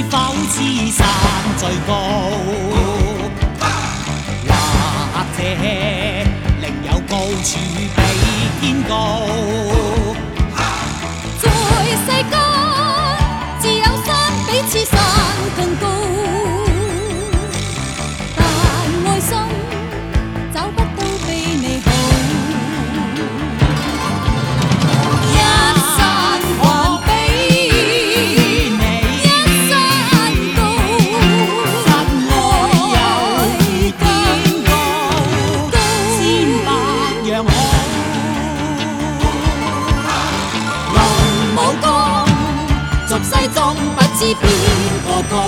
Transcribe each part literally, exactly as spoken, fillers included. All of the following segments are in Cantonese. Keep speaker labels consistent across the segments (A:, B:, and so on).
A: 否知山最高？或者另有高處比天高？
B: 在世間，自有山比此山更高。但愛心找不到比你好。一山還比你一山高，真愛有天高，千百樣好。龍武功，俗世中不知邊個高。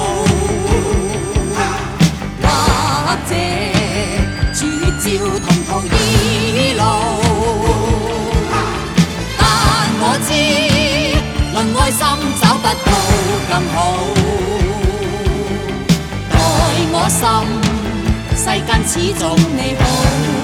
B: 或者處照同途異路，但我知論愛心找不到更好。待我心，世間始終你好。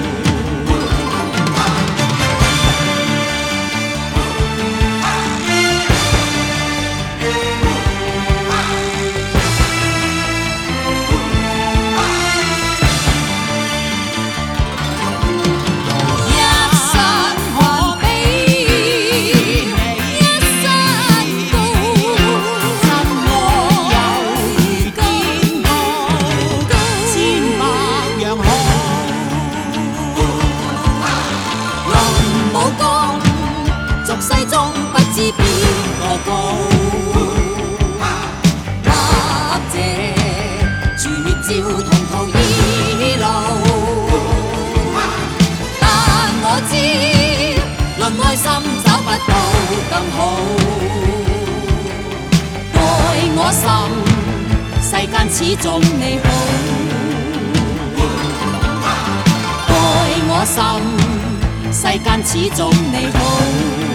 B: 世中不知邊個高，或者處照同途異路，但我知論愛心找不到更好。待我心，世間始終你好。待我心，世間始終你好。